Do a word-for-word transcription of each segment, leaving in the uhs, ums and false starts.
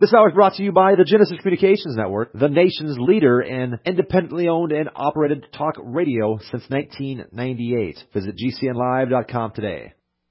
This hour is brought to you by the Genesis Communications Network, the nation's leader in independently owned and operated talk radio since nineteen ninety-eight. Visit G C N live dot com today.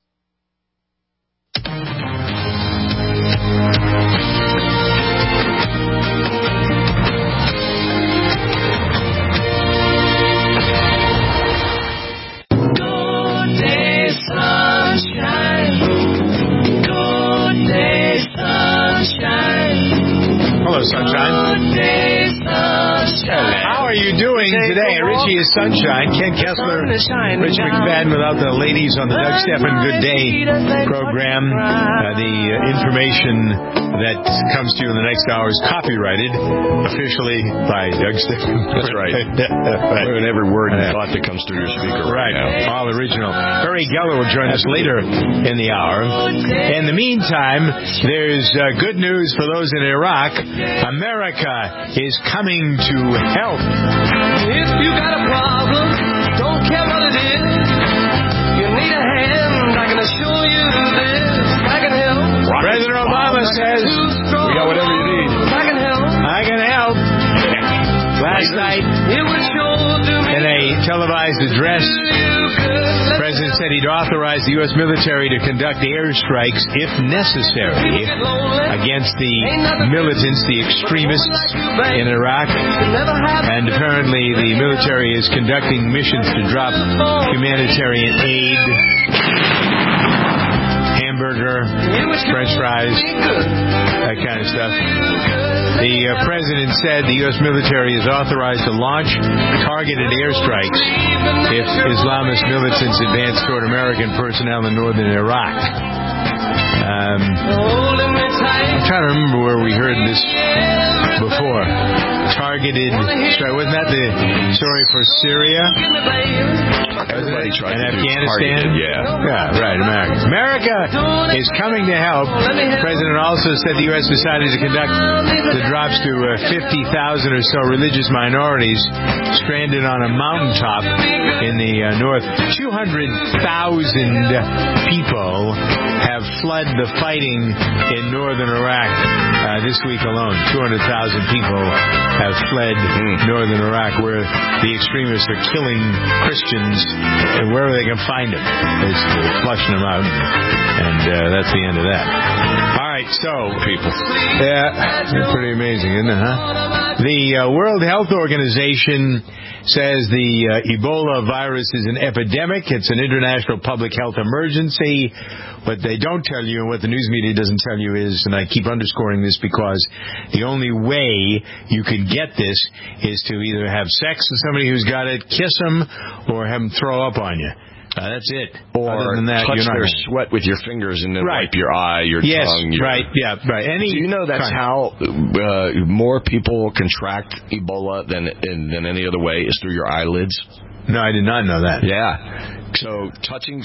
Hello, Sunshine. How are you doing today? Richie is Sunshine. Ken Kessler, Rich McFadden without the ladies on the Doug Stephan Good Day program. Uh, the uh, information that comes to you in the next hour is copyrighted officially by Doug Stephan. That's right. right. And every word and thought that comes through your speaker right, right now. All original. Uri Geller will join us later in the hour. In the meantime, there's uh, good news for those in Iraq. America is coming to help. If you got a problem, don't care what it is. You need a hand, I can assure you this. I can help. President Obama says, we got whatever you need. I can help. I can help. Last night, in a televised address, the President said he'd authorize the U S military to conduct airstrikes, if necessary, against the militants, the extremists in Iraq. And apparently the military is conducting missions to drop humanitarian aid, hamburger, French fries, that kind of stuff. The uh, President said the U S military is authorized to launch targeted airstrikes if Islamist militants advance toward American personnel in northern Iraq. Um, I'm trying to remember where we heard this before. Targeted strike. Wasn't that the story for Syria? Everybody tried and to Afghanistan? Do yeah. Yeah, right, America. America is coming to help. The President also said the U S decided to conduct the drops to uh, fifty thousand or so religious minorities stranded on a mountaintop in the uh, north. two hundred thousand people have fled the fighting in northern Iraq uh, this week alone. two hundred thousand people have fled mm. northern Iraq, where the extremists are killing Christians and wherever they can find them. They're flushing them out, and uh, that's the end of that. All right, so people, yeah, it's pretty amazing, isn't it? Huh? The uh, World Health Organization says the uh, Ebola virus is an epidemic. It's an international public health emergency. What they don't tell you and what the news media doesn't tell you is, and I keep underscoring this because the only way you could get this is to either have sex with somebody who's got it, kiss them, or have them throw up on you. Uh, that's it. Or Other than that, touch you're not their gonna... sweat with your fingers and then right. wipe your eye, your yes, tongue. Your... right, yeah, right. Any Do you know that's kind. how uh, more people contract Ebola than than any other way is through your eyelids? No, I did not know that. Yeah. So touching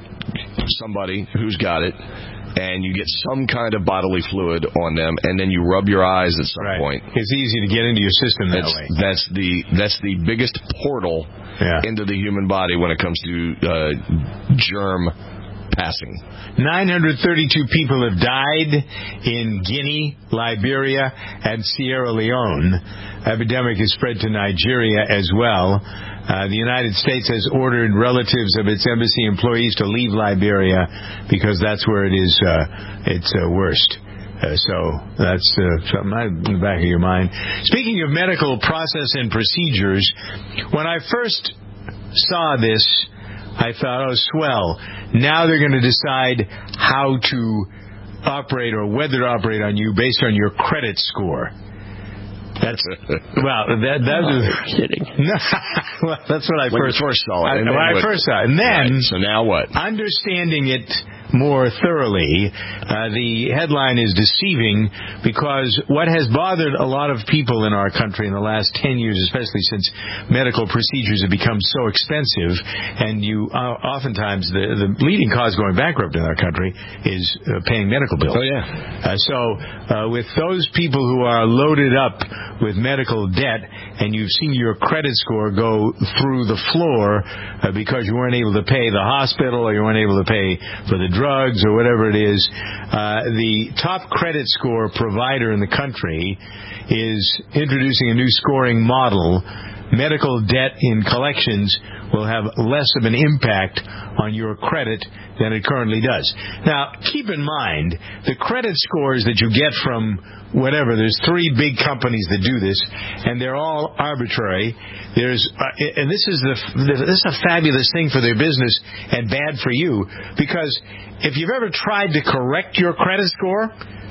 somebody who's got it, and you get some kind of bodily fluid on them, and then you rub your eyes at some right. point. It's easy to get into your system that that's, way. That's the that's the biggest portal yeah. into the human body when it comes to uh, germ passing. nine hundred thirty-two people have died in Guinea, Liberia, and Sierra Leone. Epidemic has spread to Nigeria as well. Uh, the United States has ordered relatives of its embassy employees to leave Liberia because that's where it is uh, it's uh, worst. Uh, so that's uh, something in the back of your mind. Speaking of medical process and procedures, when I first saw this, I thought, oh, swell. Now they're going to decide how to operate or whether to operate on you based on your credit score. That's well. That that oh, was kidding. No, well, that's what I when first, first saw it. I, when I first saw it, and then right, so now what? Understanding it more thoroughly, uh, the headline is deceiving because what has bothered a lot of people in our country in the last ten years, especially since medical procedures have become so expensive, and you uh, oftentimes the the leading cause going bankrupt in our country is uh, paying medical bills. Oh yeah. Uh, so uh, with those people who are loaded up with medical debt, and you've seen your credit score go through the floor uh, because you weren't able to pay the hospital or you weren't able to pay for the drugs or whatever it is, uh, the top credit score provider in the country is introducing a new scoring model. Medical debt in collections will have less of an impact on your credit than it currently does. Now, keep in mind, the credit scores that you get from whatever, there's three big companies that do this, and they're all arbitrary. There's, uh, and this is the this is a fabulous thing for their business and bad for you, because if you've ever tried to correct your credit score,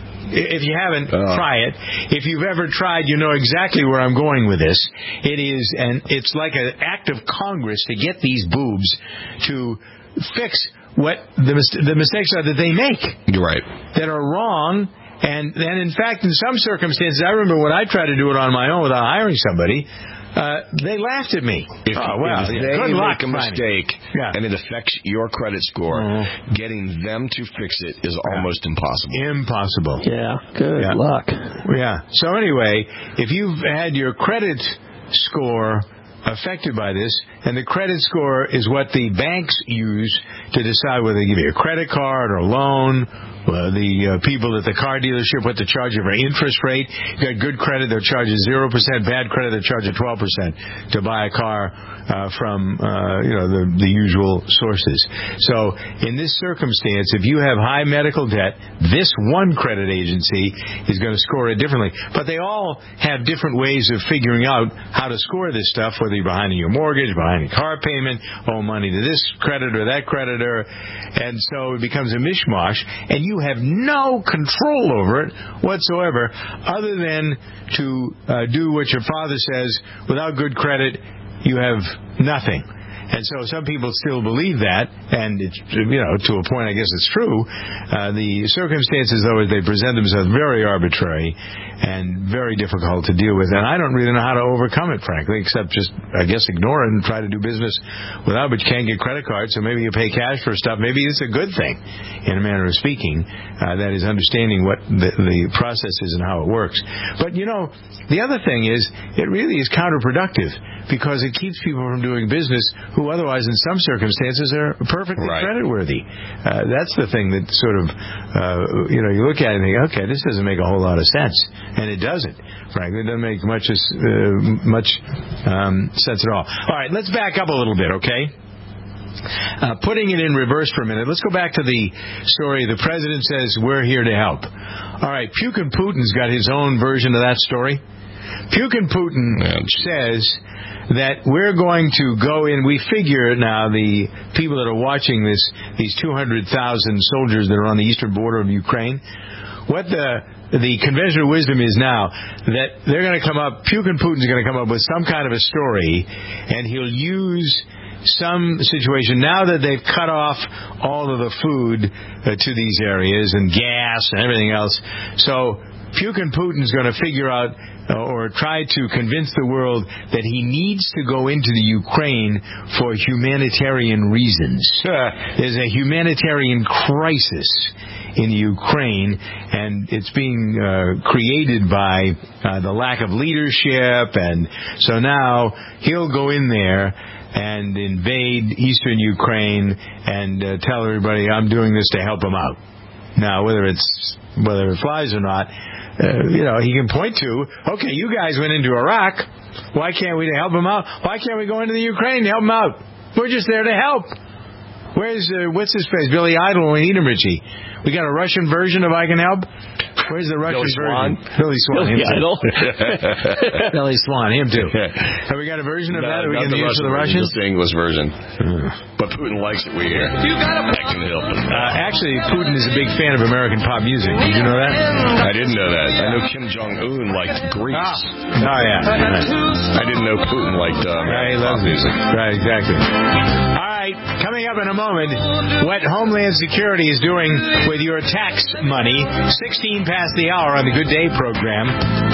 if you haven't, uh. try it. If you've ever tried, you know exactly where I'm going with this. It is, and it's like an act of Congress to get these boobs to fix what the, mis- the mistakes are that they make. You're right. That are wrong. And then, in fact, in some circumstances, I remember when I tried to do it on my own without hiring somebody, Uh, they laughed at me. If, oh, well, if yeah. they Good make luck, a mistake yeah. and it affects your credit score, mm-hmm. getting them to fix it is yeah. almost impossible. Impossible. Yeah, good yeah. luck. Yeah. So anyway, if you've had your credit score affected by this, and the credit score is what the banks use to decide whether they give you a credit card or a loan. Uh, the uh, people at the car dealership, what to charge you for interest rate. You got good credit, they'll charge you zero percent. Bad credit, they'll charge you twelve percent to buy a car uh, from, uh, you know, the, the usual sources. So in this circumstance, if you have high medical debt, this one credit agency is going to score it differently. But they all have different ways of figuring out how to score this stuff, whether you're behind in your mortgage, behind in car payment, owe money to this creditor, that creditor. And so it becomes a mishmash. And you have no control over it whatsoever, other than to uh, do what your father says. Without good credit, you have nothing. And so some people still believe that, and it's, you know, to a point, I guess it's true. Uh, the circumstances, though, as they present themselves, very arbitrary and very difficult to deal with. And I don't really know how to overcome it, frankly, except just, I guess, ignore it and try to do business without. But you can't get credit cards, so maybe you pay cash for stuff. Maybe it's a good thing, in a manner of speaking. Uh, that is understanding what the, the process is and how it works. But, you know, the other thing is, it really is counterproductive, because it keeps people from doing business who otherwise, in some circumstances, are perfectly right. creditworthy. Uh, that's the thing that sort of, uh, you know, you look at it and think, okay, this doesn't make a whole lot of sense. And it doesn't, frankly. It doesn't make much, uh, much um, sense at all. All right, let's back up a little bit, okay? Uh, putting it in reverse for a minute, let's go back to the story. The president says, we're here to help. All right, Putin Putin's got his own version of that story. Putin Putin says that we're going to go in. We figure now, the people that are watching this, these two hundred thousand soldiers that are on the eastern border of Ukraine, what the the conventional wisdom is now, that they're going to come up, Putin Putin's going to come up with some kind of a story, and he'll use some situation, now that they've cut off all of the food uh, to these areas and gas and everything else. So Putin Putin's going to figure out or try to convince the world that he needs to go into the Ukraine for humanitarian reasons. There's a humanitarian crisis in the Ukraine, and it's being uh, created by uh, the lack of leadership, and so now he'll go in there and invade eastern Ukraine and uh, tell everybody, I'm doing this to help them out. Now, whether it's whether it flies or not, Uh, you know, he can point to, okay, you guys went into Iraq. Why can't we help them out? Why can't we go into the Ukraine to help them out? We're just there to help. Where's, uh, what's his face? Billy Idol when we need him, Richie. We got a Russian version of I Can Help? Where's the Russian Billy version? Swan. Billy Swan. Billy him Idol. Billy Swan, him too. Have we got a version of no, that that we can the use for the Russians? Just the English version. Uh. But Putin likes it, we hear. You got a can help him. Uh, actually, Putin is a big fan of American pop music. Did you know that? I didn't know that. I know Kim Jong-un liked Greece. Ah. Oh, yeah. I didn't know Putin liked uh, yeah, he loves music. Right, exactly. All right, coming up in a moment, what Homeland Security is doing with your tax money. sixteen past the hour on the Good Day program.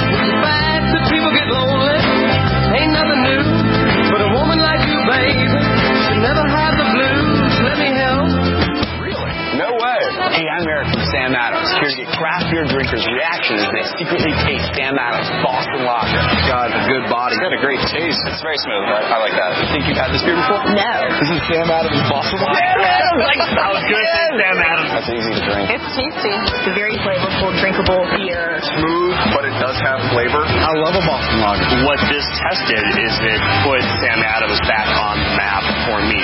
Bad that people get lonely, ain't nothing new. But a woman like you, baby, should never have the blues. Let me help. Really? No way. Hey, I'm Eric from Sam Adams, here to get craft beer drinkers' reaction as they secretly taste Sam Adams Boston Lager. It's got a good body. It's got a great taste. It's very smooth. I, I like that. You think you've had this beer before? No. This is Sam Adams Boston Lager. Sam Adams! Like, that was good. Sam Adams. That's easy to drink. It's tasty. It's a very flavorful, drinkable beer. Smooth, but it does have flavor. I love a Boston Lager. What this tested is it put Sam Adams back on the map for me.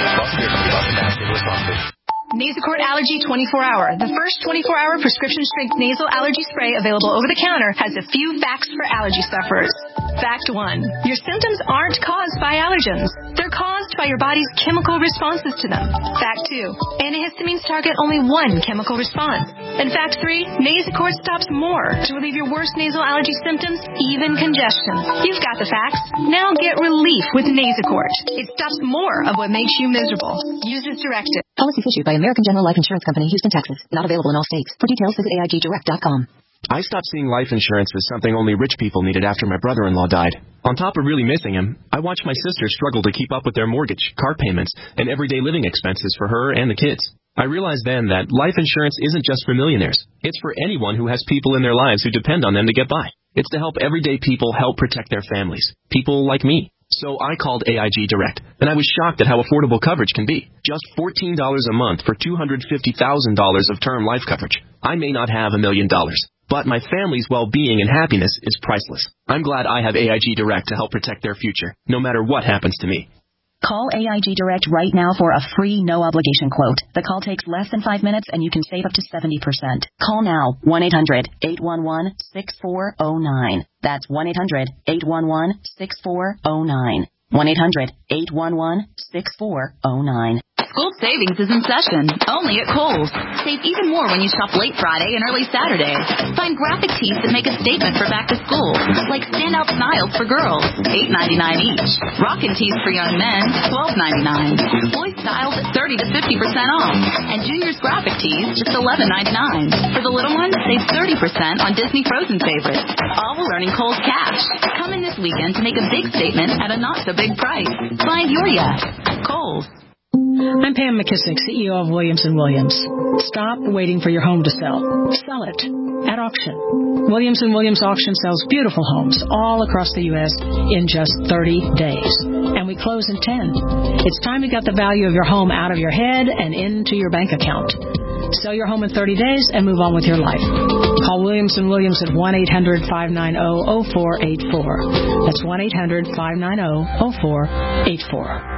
Nasacort Allergy twenty-four hour. The first twenty-four hour prescription-strength nasal allergy spray available over the counter has a few facts for allergy sufferers. Fact one. Your symptoms aren't caused by allergens. They're caused by your body's chemical responses to them. Fact two. Antihistamines target only one chemical response. And fact three. Nasacort stops more to relieve your worst nasal allergy symptoms, even congestion. You've got the facts. Now get relief with Nasacort. It stops more of what makes you miserable. Use as directed. Policies issued by American General Life Insurance Company, Houston, Texas. Not available in all states. For details, visit A I G direct dot com. I stopped seeing life insurance as something only rich people needed after my brother-in-law died. On top of really missing him, I watched my sister struggle to keep up with their mortgage, car payments, and everyday living expenses for her and the kids. I realized then that life insurance isn't just for millionaires. It's for anyone who has people in their lives who depend on them to get by. It's to help everyday people help protect their families. People like me. So I called A I G Direct, and I was shocked at how affordable coverage can be. Just fourteen dollars a month for two hundred fifty thousand dollars of term life coverage. I may not have a million dollars, but my family's well-being and happiness is priceless. I'm glad I have A I G Direct to help protect their future, no matter what happens to me. Call A I G Direct right now for a free, no-obligation quote. The call takes less than five minutes, and you can save up to seventy percent. Call now, one eight hundred eight one one six four zero nine. That's one eight hundred eight one one six four zero nine. one eight hundred eight one one six four zero nine. School savings is in session, only at Kohl's. Save even more when you shop late Friday and early Saturday. Find graphic tees that make a statement for back to school, like standout styles for girls, eight ninety-nine each. Rockin' tees for young men, twelve ninety-nine. Boy styles at thirty to fifty percent off. And juniors graphic tees, just eleven ninety-nine. For the little ones, save thirty percent on Disney Frozen favorites. All while earning Kohl's cash. Come in this weekend to make a big statement at a not-so-big price. Find your yes. Kohl's. I'm Pam McKissick, C E O of Williams and Williams. Stop waiting for your home to sell. Sell it at auction. Williams and Williams Auction sells beautiful homes all across the U S in just thirty days. And we close in ten. It's time to get the value of your home out of your head and into your bank account. Sell your home in thirty days and move on with your life. Call Williams and Williams at one eight hundred five nine zero zero four eight four. That's one eight hundred five nine zero zero four eight four.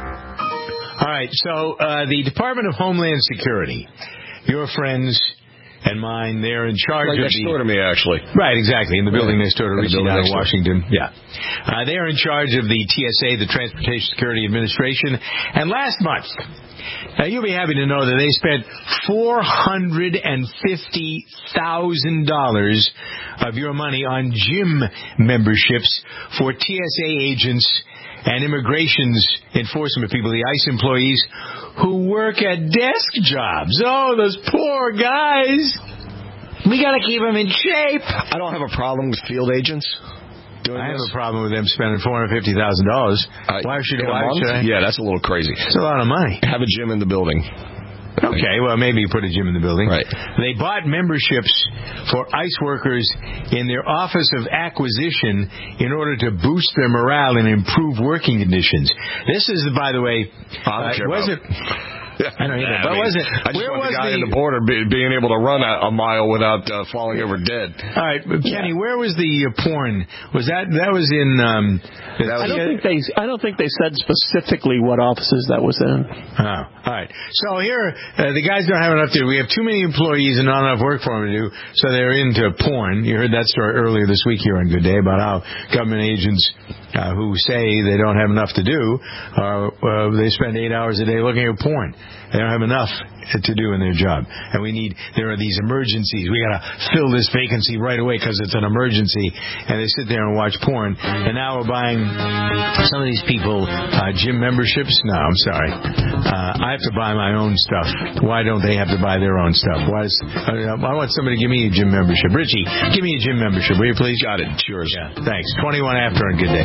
All right, so uh, the Department of Homeland Security, your friends and mine, they're in charge right of next the... door to me, actually. Right, exactly, in the building yeah. next door to Richie down in Washington. Yeah. Uh, they are in charge of the T S A, the Transportation Security Administration. And last month, now you'll be happy to know that they spent four hundred fifty thousand dollars of your money on gym memberships for T S A agents and immigrations enforcement people, the ICE employees who work at desk jobs. Oh, those poor guys. We got to keep them in shape. I don't have a problem with field agents doing I this. have a problem with them spending four hundred fifty thousand dollars. Uh, why should, why should I? Yeah, that's a little crazy. It's a lot of money. Have a gym in the building. Okay, well, maybe you put a gym in the building. Right. They bought memberships for ICE workers in their Office of Acquisition in order to boost their morale and improve working conditions. This is, by the way, I don't uh, care was about it... I know, yeah, but I mean, was it? I just where want was the guy the, in the border be, being able to run a, a mile without uh, falling over dead. All right, Kenny, where was the uh, porn? Was that that was in? Um, I don't think they. I don't think they said specifically what offices that was in. Oh, all right. So here, uh, the guys don't have enough to do. We have too many employees and not enough work for them to do, so they're into porn. You heard that story earlier this week here on Good Day about how government agents uh, who say they don't have enough to do, uh, uh, they spend eight hours a day looking at porn. They don't have enough to do in their job. And we need, there are these emergencies. We got to fill this vacancy right away because it's an emergency. And they sit there and watch porn. And now we're buying some of these people uh, gym memberships. No, I'm sorry. Uh, I have to buy my own stuff. Why don't they have to buy their own stuff? Why is, I, I want somebody to give me a gym membership. Richie, give me a gym membership, will you please? Got it. It's yours. Yeah, thanks. twenty-one after on Good Day.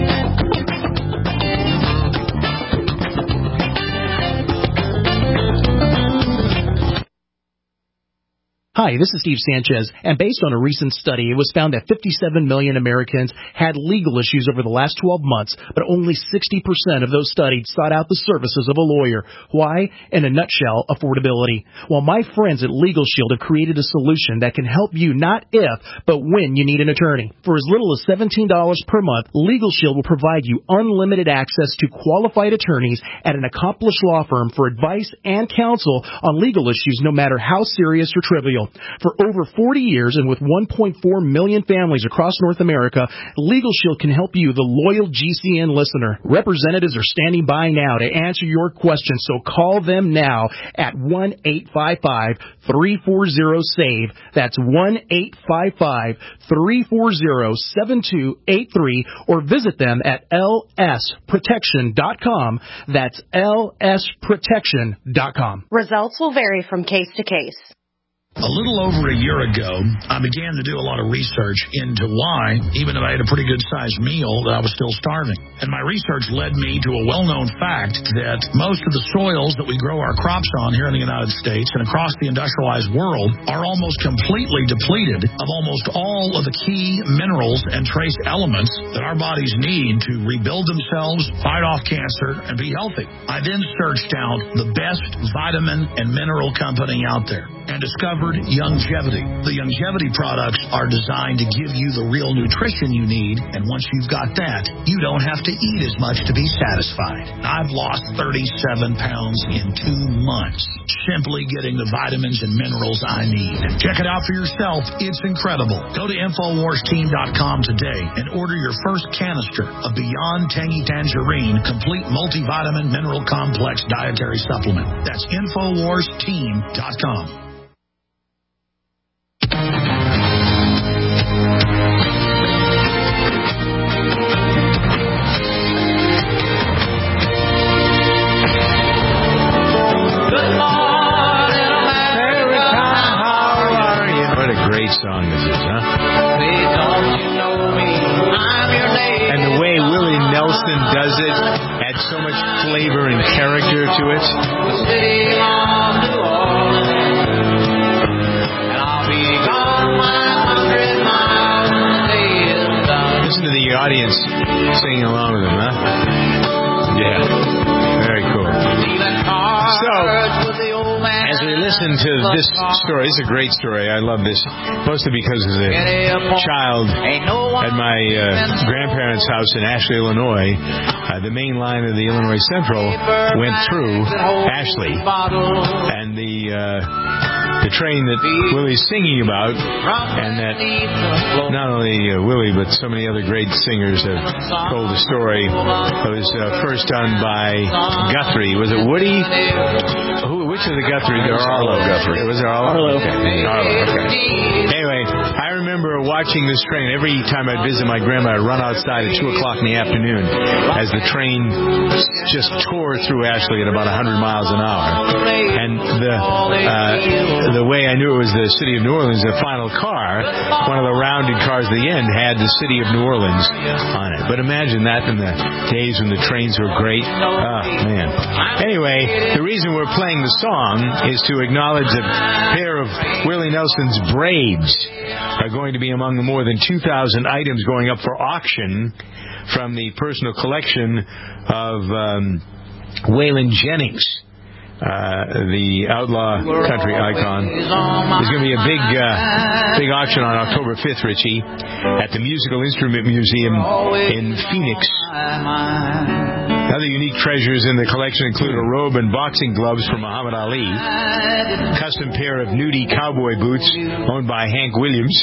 Hi, this is Steve Sanchez, and based on a recent study, it was found that fifty-seven million Americans had legal issues over the last twelve months, but only sixty percent of those studied sought out the services of a lawyer. Why? In a nutshell, affordability. Well, my friends at Legal Shield have created a solution that can help you not if, but when you need an attorney. For as little as seventeen dollars per month, Legal Shield will provide you unlimited access to qualified attorneys at an accomplished law firm for advice and counsel on legal issues, no matter how serious or trivial. For over forty years and with one point four million families across North America, Legal Shield can help you, the loyal G C N listener. Representatives are standing by now to answer your questions, so call them now at one eight five five, three four zero, S A V E. That's one eight five five, three four zero, seven two eight three, or visit them at L S protection dot com. That's L S protection dot com. Results will vary from case to case. A little over a year ago, I began to do a lot of research into why, even if I had a pretty good-sized meal, that I was still starving. And my research led me to a well-known fact that most of the soils that we grow our crops on here in the United States and across the industrialized world are almost completely depleted of almost all of the key minerals and trace elements that our bodies need to rebuild themselves, fight off cancer, and be healthy. I then searched out the best vitamin and mineral company out there and discovered Youngevity. The Youngevity products are designed to give you the real nutrition you need, and once you've got that, you don't have to eat as much to be satisfied. I've lost thirty-seven pounds in two months, simply getting the vitamins and minerals I need. Check it out for yourself. It's incredible. Go to Infowars Team dot com today and order your first canister of Beyond Tangy Tangerine Complete Multivitamin Mineral Complex Dietary Supplement. That's Infowars Team dot com. Song this is, huh? And the way Willie Nelson does it adds so much flavor and character to it. Listen to the audience singing along with him, huh? Yeah. Very cool. So, as we listen to this story, it's a great story. I love this, mostly because as a child at my uh, grandparents' house in Ashley, Illinois, uh, the main line of the Illinois Central went through Ashley, and the uh, the train that Willie's singing about, and that not only uh, Willie but so many other great singers have told the story. It was uh, first done by Guthrie. Was it Woody? Who? Which of the Guthrie? There are Arlo Guthrie. Was there Arlo? Arlo. Okay. Arlo. Okay. Anyway, I remember watching this train every time I'd visit my grandma. I'd run outside at two o'clock in the afternoon as the train just tore through Ashley at about a hundred miles an hour, and the uh, the way I knew it was the city of New Orleans, the final car, one of the rounded cars at the end had the city of New Orleans on it. But imagine that in the days when the trains were great. Oh, man. Anyway, the reason we're playing the song is to acknowledge that a pair of Willie Nelson's braids are going to be among the more than two thousand items going up for auction from the personal collection of um, Waylon Jennings. Uh, the outlaw country icon. There's going to be a big uh, big auction on October fifth, Richie, at the Musical Instrument Museum in Phoenix. Other unique treasures in the collection include a robe and boxing gloves from Muhammad Ali, custom pair of nudie cowboy boots owned by Hank Williams,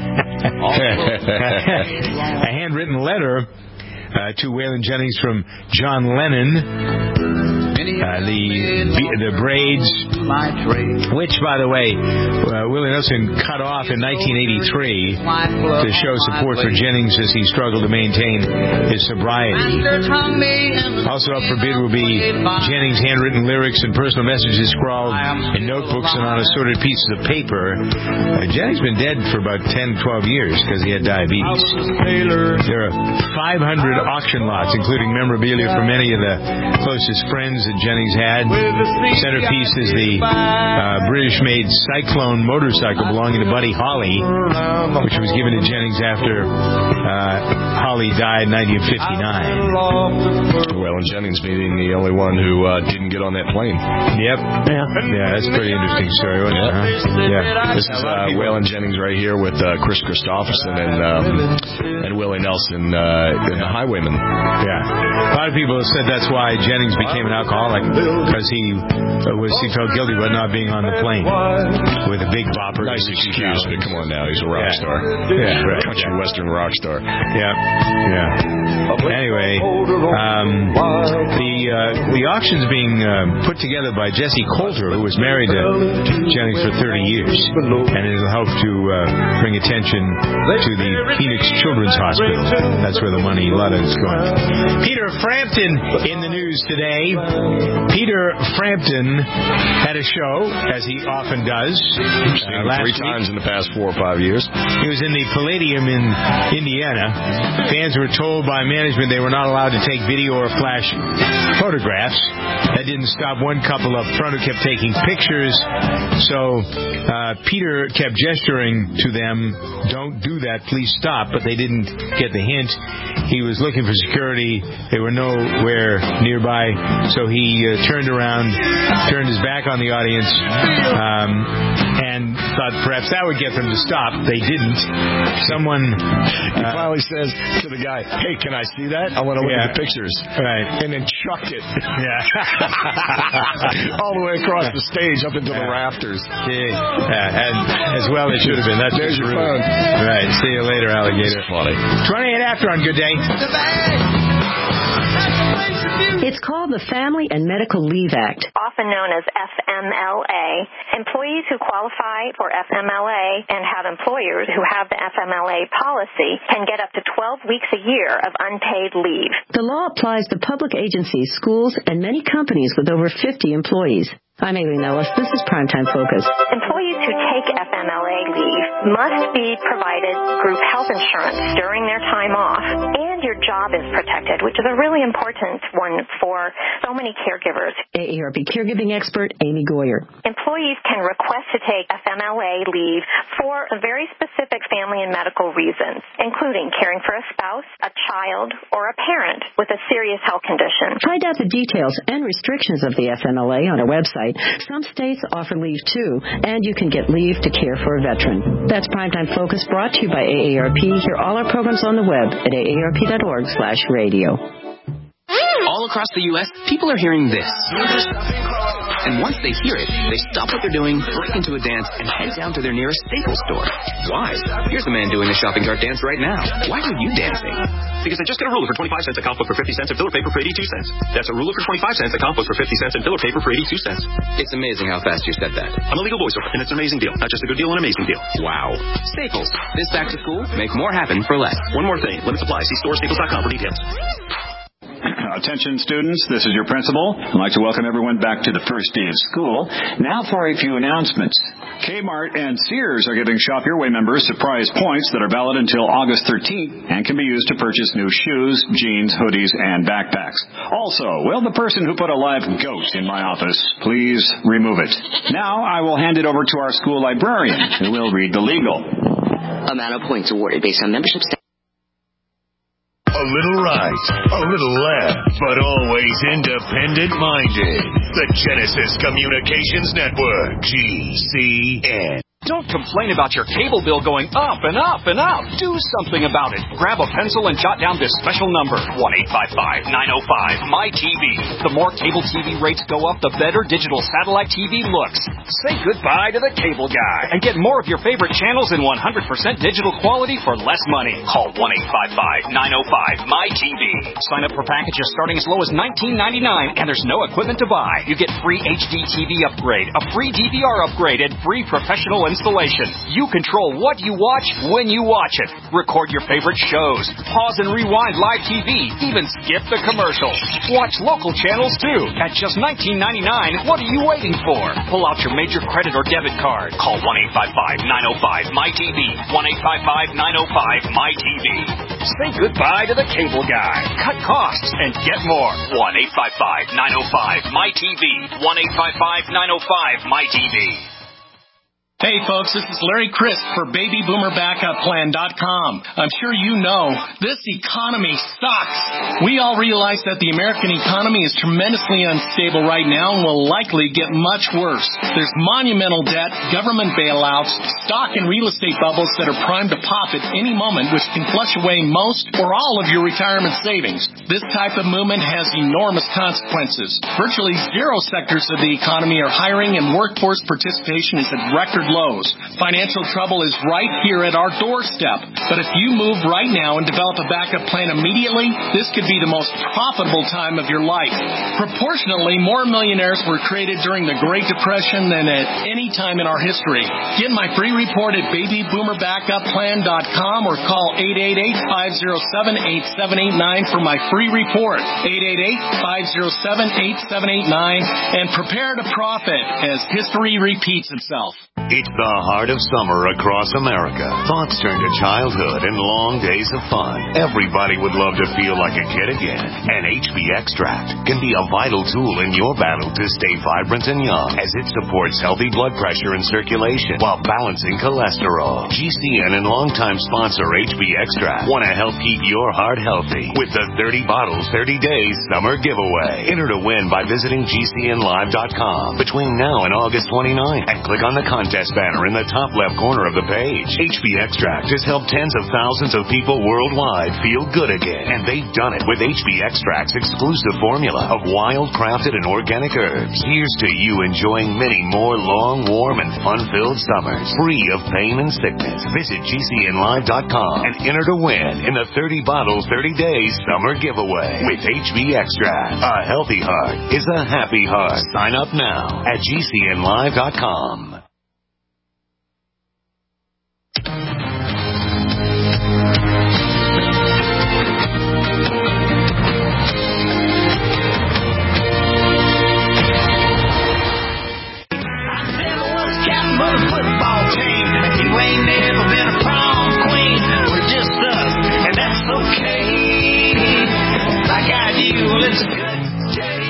a handwritten letter uh, to Waylon Jennings from John Lennon. Uh, the the braids, which, by the way, uh, Willie Nelson cut off in nineteen eighty-three to show support for Jennings as he struggled to maintain his sobriety. Also up for bid will be Jennings' handwritten lyrics and personal messages scrawled in notebooks and on assorted pieces of paper. Uh, Jennings has been dead for about ten, twelve years because he had diabetes. There are five hundred auction lots, including memorabilia from many of the closest friends that Jennings had. Centerpiece is the uh, British-made Cyclone motorcycle belonging to Buddy Holly, which was given to Jennings after uh, Holly died in nineteen fifty-nine. Waylon Jennings being the only one who uh, didn't get on that plane. Yep. Yeah, yeah that's a pretty interesting story, wasn't it? Huh? Yeah. This is uh, Waylon Jennings right here with uh, Chris Christopherson and um, and Willie Nelson uh, in The Highwayman. Yeah. A lot of people have said that's why Jennings became an alcoholic, because he uh, was he felt guilty about not being on the plane with a big bopper. Nice excuse, but come on now, he's a rock yeah. star. Yeah, right. Country yeah. western rock star. Yeah, yeah. Anyway, um, the uh, the auction's being uh, put together by Jesse Coulter, who was married to Jennings for thirty years, and it'll help to uh, bring attention to the Phoenix Children's Hospital. That's where the money, a lot of it's going. Peter Frampton in the news today. Peter Frampton had a show, as he often does. Uh, last three week. times in the past four or five years. He was in the Palladium in Indiana. Fans were told by management they were not allowed to take video or flash photographs. That didn't stop one couple up front who kept taking pictures. So uh, Peter kept gesturing to them, "Don't do that, please stop." But they didn't get the hint. He was looking for security. They were nowhere nearby. So he uh, turned around, turned his back on the audience, um, and thought perhaps that would get them to stop. They didn't. Someone... He uh, finally says to the guy, "Hey, can I see that? I want to look yeah. at the pictures." Right. And then chucked it. Yeah. All the way across the stage up into yeah. the rafters. Yeah. yeah. And as well it should have been. That's There's just your rude. phone. Right. See you later, alligator. That's funny. twenty-eight after on Good Day. It's called the Family and Medical Leave Act, often known as F M L A. Employees who qualify for F M L A and have employers who have the F M L A policy can get up to twelve weeks a year of unpaid leave. The law applies to public agencies, schools, and many companies with over fifty employees. I'm Aileen Ellis. This is Primetime Focus. Employees who take F M L A leave must be provided group health insurance during their time off, and your job is protected, which is a really important one for so many caregivers. A A R P caregiving expert Amy Goyer. Employees can request to take F M L A leave for very specific family and medical reasons, including caring for a spouse, a child, or a parent with a serious health condition. Find out the details and restrictions of the F M L A on our website. Some states offer leave, too, and you can get leave to care for a veteran. That's Primetime Focus, brought to you by A A R P. Hear all our programs on the web at A A R P dot org slash radio. All across the U S, people are hearing this. And once they hear it, they stop what they're doing, break into a dance, and head down to their nearest Staples store. Why? Here's a man doing the shopping cart dance right now. Why are you dancing? Because I just got a ruler for twenty-five cents, a comic book for fifty cents, and filler paper for eighty-two cents. That's a ruler for twenty-five cents, a comic book for fifty cents, and filler paper for eighty-two cents. It's amazing how fast you said that. I'm a legal voiceover, and it's an amazing deal. Not just a good deal, an amazing deal. Wow. Staples. This back to school, make more happen for less. One more thing. Limit supply. See store staples dot com for details. Attention students, this is your principal. I'd like to welcome everyone back to the first day of school. Now for a few announcements. Kmart and Sears are giving Shop Your Way members surprise points that are valid until August thirteenth and can be used to purchase new shoes, jeans, hoodies, and backpacks. Also, will the person who put a live goat in my office please remove it? Now I will hand it over to our school librarian, who will read the legal. Amount of points awarded based on membership status. A little right, a little left, but always independent-minded. The Genesis Communications Network, G C N. Don't complain about your cable bill going up and up and up. Do something about it. Grab a pencil and jot down this special number, one eight five five, nine oh five, M Y T V. The more cable T V rates go up, the better digital satellite T V looks. Say goodbye to the cable guy and get more of your favorite channels in one hundred percent digital quality for less money. Call one eight five five, nine oh five, M Y T V. Sign up for packages starting as low as nineteen ninety-nine, and there's no equipment to buy. You get free H D T V upgrade, a free D V R upgrade, and free professional installation. installation. You control what you watch when you watch it. Record your favorite shows. Pause and rewind live T V. Even skip the commercials. Watch local channels too. At just nineteen ninety-nine, what are you waiting for? Pull out your major credit or debit card. Call one eight five five, nine oh five, M Y T V. one eight five five, nine oh five, M Y T V. Say goodbye to the cable guy. Cut costs and get more. one eight five five, nine oh five, M Y T V. one eight five five, nine oh five, M Y T V. Hey folks, this is Larry Crisp for Baby Boomer Backup Plan dot com. I'm sure you know, this economy sucks. We all realize that the American economy is tremendously unstable right now and will likely get much worse. There's monumental debt, government bailouts, stock and real estate bubbles that are primed to pop at any moment, which can flush away most or all of your retirement savings. This type of movement has enormous consequences. Virtually zero sectors of the economy are hiring, and workforce participation is at record lows. Financial trouble is right here at our doorstep. But if you move right now and develop a backup plan immediately, this could be the most profitable time of your life. Proportionally, more millionaires were created during the Great Depression than at any time in our history. Get my free report at Baby Boomer Backup Plan dot com or call eight eight eight, five oh seven, eight seven eight nine for my free report. eight eight eight, five oh seven, eight seven eight nine and prepare to profit as history repeats itself. It's the heart of summer across America. Thoughts turn to childhood and long days of fun. Everybody would love to feel like a kid again. And H B Extract can be a vital tool in your battle to stay vibrant and young, as it supports healthy blood pressure and circulation while balancing cholesterol. G C N and longtime sponsor H B Extract want to help keep your heart healthy with the thirty bottles, thirty days summer giveaway. Enter to win by visiting G C N live dot com between now and August twenty-ninth and click on the contest banner in the top left corner of the page. H B Extract has helped tens of thousands of people worldwide feel good again, and they've done it with H B Extract's exclusive formula of wild, crafted, and organic herbs. Here's to you enjoying many more long, warm, and fun-filled summers, free of pain and sickness. Visit G C N live dot com and enter to win in the thirty bottles, thirty days summer giveaway with H B Extract. A healthy heart is a happy heart. Sign up now at G C N live dot com. Football team. You ain't never been a prom queen. We're just us, and that's okay. I got you. Well, it's a good day.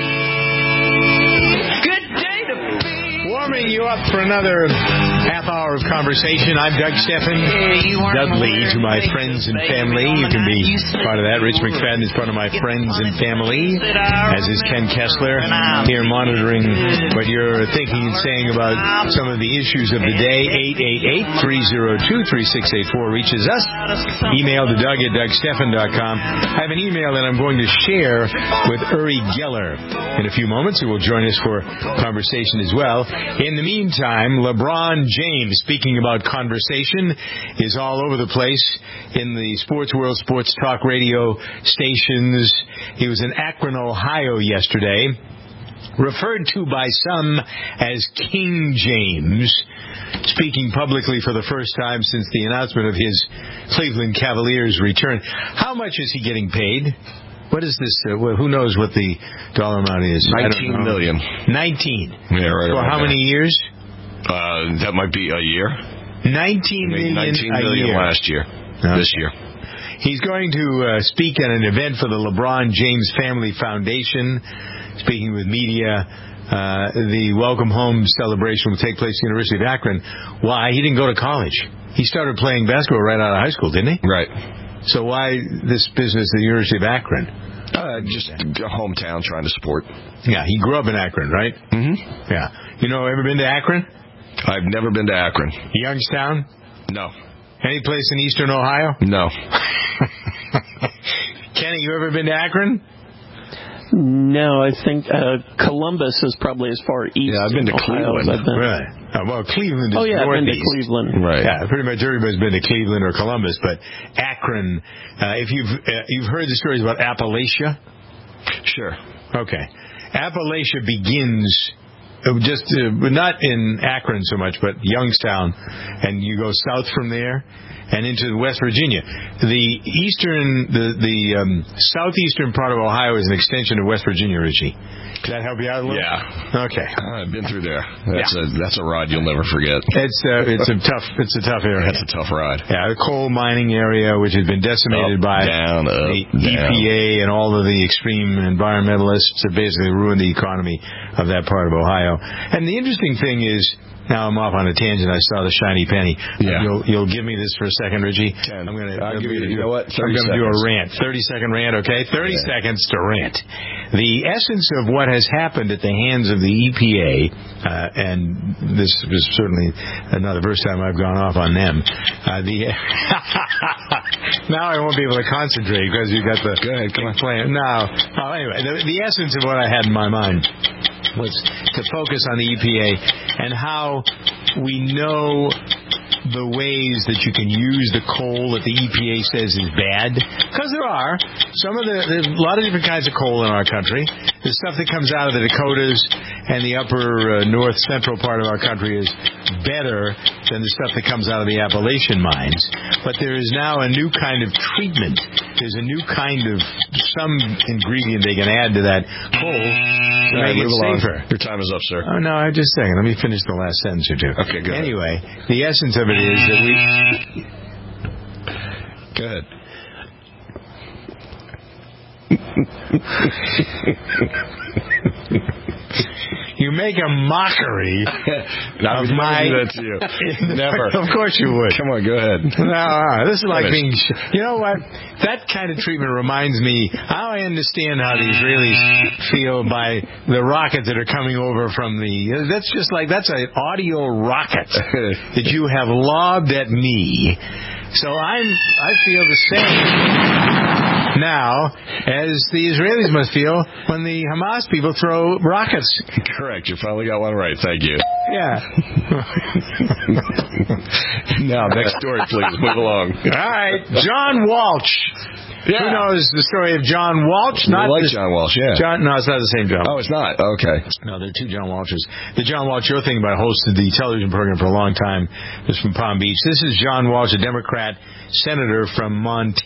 Good day to be. Warming you up for another half hour of conversation. I'm Doug Steffen. Dudley to my friends and family. You can be part of that. Rich McFadden is part of my friends and family, as is Ken Kessler, here monitoring what you're thinking and saying about some of the issues of the day. eight eight eight, three oh two, three six eight four reaches us. Email to Doug at Doug Steffen dot com. I have an email that I'm going to share with Uri Geller in a few moments, who will join us for conversation as well. In the meantime, LeBron James, speaking about conversation, is all over the place in the sports world, sports talk radio stations. He was in Akron, Ohio yesterday, referred to by some as King James, speaking publicly for the first time since the announcement of his Cleveland Cavaliers return. How much is he getting paid? What is this? Uh, who knows what the dollar amount is? Nineteen million. Nineteen. Yeah, right. For how there. many years? Uh, that might be a year. Nineteen million. Nineteen a million year. last year. Okay. This year. He's going to uh, speak at an event for the LeBron James Family Foundation. Speaking with media. Uh, the Welcome Home celebration will take place at the University of Akron. Why? He didn't go to college. He started playing basketball right out of high school, didn't he? Right. So why this business at the University of Akron? Uh, just a hometown trying to support. Yeah, he grew up in Akron, right? Mm-hmm. Yeah. You know, ever been to Akron? I've never been to Akron. Youngstown? No. Any place in eastern Ohio? No. Kenny, you ever been to Akron? No, I think uh, Columbus is probably as far east. Yeah, I've been to Ohio Cleveland. As I've been. Right. Oh, well, Cleveland is oh, yeah, northeast. I've been to Cleveland. Right. Yeah, pretty much everybody's been to Cleveland or Columbus, but Akron, uh, if you've uh, you've heard the stories about Appalachia? Sure. Okay. Appalachia begins just uh, not in Akron so much, but Youngstown, and you go south from there and into West Virginia. The eastern, the the um, southeastern part of Ohio is an extension of West Virginia, Richie. Does that help you out a little? Yeah. Okay. I've been through there. That's yeah. a that's a ride you'll never forget. It's uh, it's a tough it's a tough area. That's a tough ride. Yeah, the coal mining area, which has been decimated up, by down, up, the E P A down. and all of the extreme environmentalists have basically ruined the economy of that part of Ohio. And the interesting thing is, now I'm off on a tangent. I saw the shiny penny. Yeah. You'll, you'll give me this for a second, Richie? Ten. I'm going to I'll give do, you, you know what? I'm going to do a rant. thirty second rant, okay? thirty yeah. seconds to rant. The essence of what has happened at the hands of the E P A, uh, and this is certainly not the first time I've gone off on them. Uh, the now I won't be able to concentrate because you've got the Go ahead, come on. plan. No. Oh, anyway, the, the essence of what I had in my mind was to focus on the E P A and how we know the ways that you can use the coal that the E P A says is bad, because there are some of the there's a lot of different kinds of coal in our country. The stuff that comes out of the Dakotas and the upper uh, north central part of our country is better than the stuff that comes out of the Appalachian mines. But there is now a new kind of treatment. There's a new kind of some ingredient they can add to that coal to All right, make it move along. safer. Your time is up, sir. Oh no, I just a second. Let me finish the last sentence or two. Okay, good. Anyway, the essence of it is that we. Go ahead. You make a mockery I of would my. never do that to you. Never. Of course you would. Come on, go ahead. No, this is like Finish. being. You know what? That kind of treatment reminds me how I understand how the Israelis feel by the rockets that are coming over from the. That's just like that's an audio rocket that you have lobbed at me. So I'm. I feel the same now as the Israelis must feel when the Hamas people throw rockets. Correct. You finally got one right. Thank you. Yeah. Now, next story, please. Move along. All right. John Walsh. Yeah. Who knows the story of John Walsh? You Not like the, John Walsh, yeah. John, no, it's not the same John. Oh, it's not? Okay. No, there are two John Walshes. The John Walsh you're thinking about hosted the television program for a long time. This is from Palm Beach. This is John Walsh, a Democrat senator from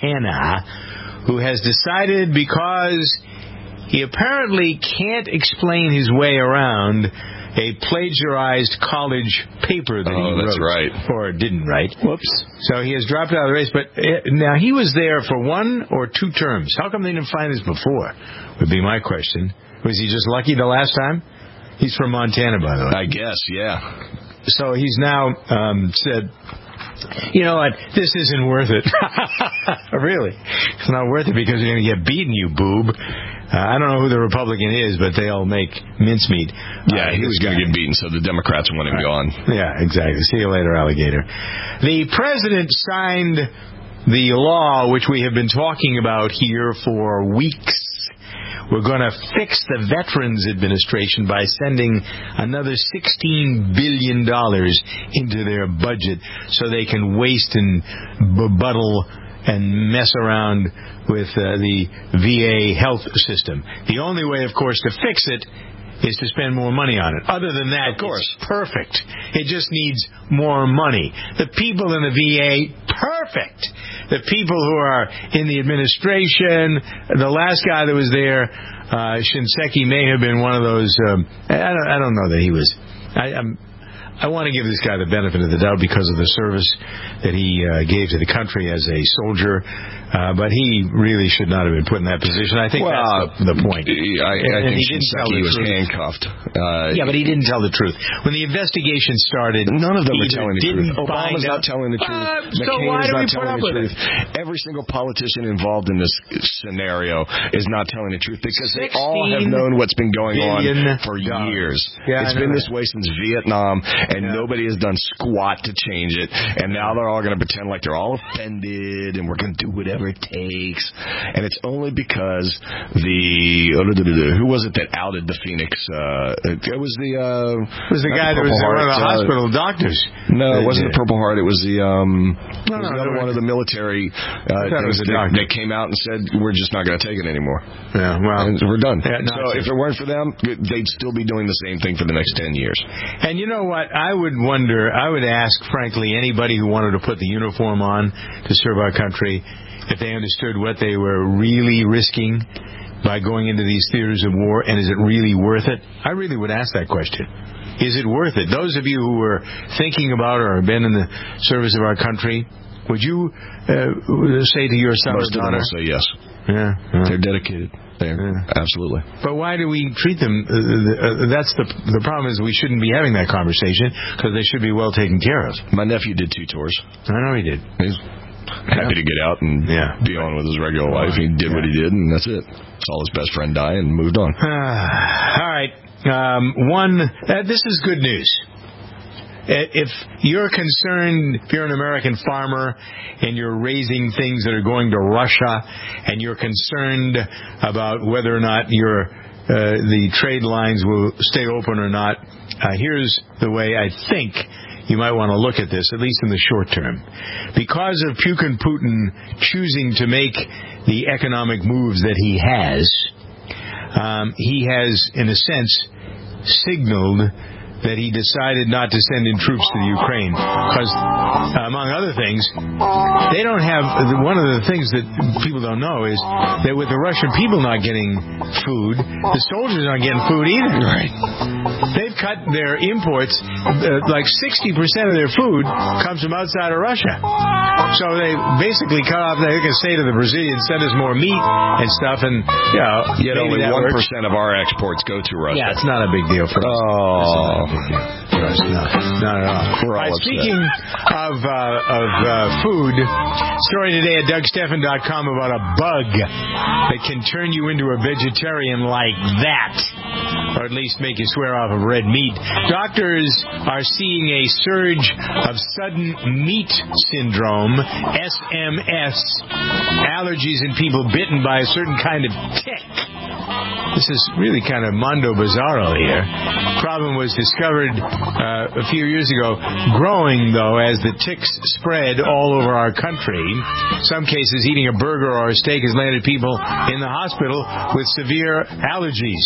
Montana, who has decided because he apparently can't explain his way around a plagiarized college paper that oh, he wrote. that's right. Or didn't write. Whoops. So he has dropped out of the race. But uh, now, he was there for one or two terms. How come they didn't find this before, would be my question. Was he just lucky the last time? He's from Montana, by the way. I guess, yeah. So he's now um, said, you know what, this isn't worth it. Really. It's not worth it because you're going to get beaten, you boob. Uh, I don't know who the Republican is, but they'll make mincemeat. Yeah, uh, he was going to get beaten, so the Democrats want him gone. Yeah, exactly. See you later, alligator. The president signed the law, which we have been talking about here for weeks. We're going to fix the Veterans Administration by sending another sixteen billion dollars into their budget so they can waste and bebuddle and mess around with uh, the V A health system. The only way, of course, to fix it is to spend more money on it. Other than that, of course, it's perfect. It just needs more money. The people in the V A, perfect. The people who are in the administration, the last guy that was there, uh, Shinseki, may have been one of those. Um, I, don't, I don't know that he was. I, I'm. I want to give this guy the benefit of the doubt because of the service that he uh, gave to the country as a soldier, uh, but he really should not have been put in that position. I think well, that's the, the point. I, I and, and think he didn't tell the was truth. handcuffed. Uh, yeah, but he didn't tell the truth. When the investigation started, none of them were telling the truth. Obama's not telling the truth. Uh, McCain so why is do not we put telling up the with truth. it? Every single politician involved in this scenario is not telling the truth because they all have known what's been going on for dollars. years. Yeah, it's been this way since Vietnam. and yeah. nobody has done squat to change it. And now they're all going to pretend like they're all offended, and we're going to do whatever it takes. And it's only because the who was it that outed the Phoenix? Uh, it was the uh, it was the guy that was Heart, one of the uh, hospital doctors. No, it wasn't the Purple Heart. It was the um, no, it was no, another no, one of the military uh, things that, that, that came out and said we're just not going to take it anymore. Yeah, well, and we're done. Yeah, so if it weren't for them, they'd still be doing the same thing for the next ten years. And you know what? I would wonder. I would ask, frankly, anybody who wanted to put the uniform on to serve our country, if they understood what they were really risking by going into these theaters of war, and is it really worth it? I really would ask that question. Is it worth it? Those of you who were thinking about or have been in the service of our country, would you uh, say to your son Most or daughter? Most of them will say yes. Yeah, yeah. They're dedicated. They're, yeah. Absolutely. But why do we treat them? Uh, uh, that's the the problem is we shouldn't be having that conversation because they should be well taken care of. My nephew did two tours. I know he did. He's happy to get out and yeah. be on with his regular life. He did yeah. what he did, and that's it. Saw his best friend die and moved on. All right. Um, one, uh, this is good news. If you're concerned, if you're an American farmer and you're raising things that are going to Russia, and you're concerned about whether or not your uh, the trade lines will stay open or not, uh, here's the way I think you might want to look at this, at least in the short term. Because of Putin Putin choosing to make the economic moves that he has, um, he has, in a sense, signaled that he decided not to send in troops to the Ukraine. Because, uh, among other things, they don't have... One of the things that people don't know is that with the Russian people not getting food, the soldiers aren't getting food either. Right. They've cut their imports, uh, like sixty percent of their food comes from outside of Russia. So they basically cut off... They can say to the Brazilians, send us more meat and stuff, and, you know... Yet only one percent of our exports go to Russia. Yeah, it's not a big deal for us. Oh... No, not at all. We're all right, speaking of uh, of uh, food, story today at Doug Stephan dot com about a bug that can turn you into a vegetarian like that, or at least make you swear off of red meat. Doctors are seeing a surge of sudden meat syndrome, S M S, allergies in people bitten by a certain kind of tick. This is really kind of mondo bizarro here. Problem was discovered uh, a few years ago, growing, though, as the ticks spread all over our country. Some cases, eating a burger or a steak has landed people in the hospital with severe allergies.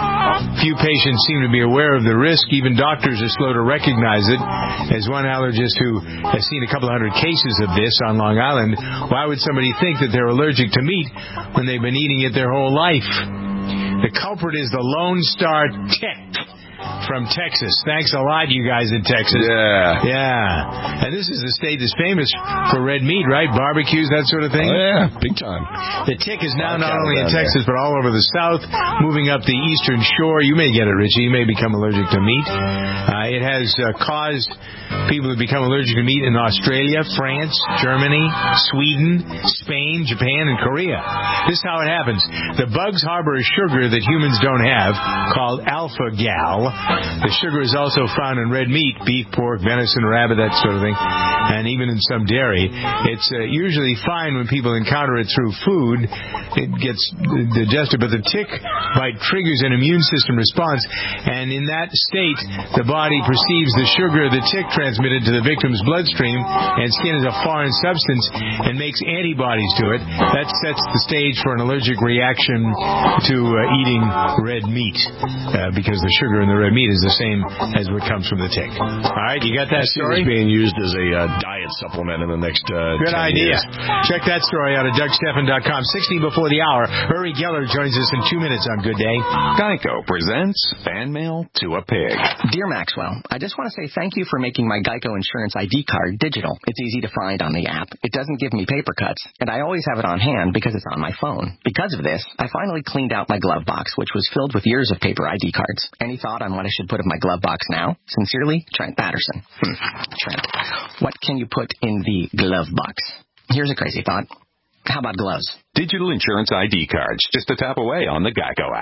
Few patients seem to be aware of the risk. Even doctors are slow to recognize it. As one allergist who has seen a couple of hundred cases of this on Long Island, why would somebody think that they're allergic to meat when they've been eating it their whole life? The culprit is the Lone Star tick from Texas. Thanks a lot, you guys in Texas. Yeah. Yeah. And this is a state that's famous for red meat, right? Barbecues, that sort of thing. Oh, yeah. Big time. The tick is now not only in Texas, but all over the South, moving up the eastern shore. You may get it, Richie. You may become allergic to meat. Uh, it has uh, caused people to become allergic to meat in Australia, France, Germany, Sweden, Spain, Japan, and Korea. This is how it happens. The bugs harbor a sugar that humans don't have called alpha-gal. The sugar is also found in red meat, beef, pork, venison, rabbit, that sort of thing, and even in some dairy. It's uh, usually fine when people encounter it through food. It gets digested, but the tick bite triggers an immune system response, and in that state, the body perceives the sugar the tick transmitted to the victim's bloodstream and skin as a foreign substance and makes antibodies to it. That sets the stage for an allergic reaction to uh, eating red meat, uh, because the sugar in the red meat is the same as what comes from the tick. All right, you got that story? It's being used as a uh, diet supplement in the next uh, Good ten idea. years. Check that story out at Doug Stephan dot com. sixty before the hour. Uri Geller joins us in two minutes on Good Day. Geico presents Fan Mail to a Pig. Dear Maxwell, I just want to say thank you for making my Geico Insurance I D card digital. It's easy to find on the app. It doesn't give me paper cuts, and I always have it on hand because it's on my phone. Because of this, I finally cleaned out my glove box, which was filled with years of paper I D cards. Any thought on what I should put in my glove box now? Sincerely, Trent Patterson. Hmm. Trent, what can you put in the glove box? Here's a crazy thought. How about gloves? Digital insurance I D cards, just a tap away on the Geico app.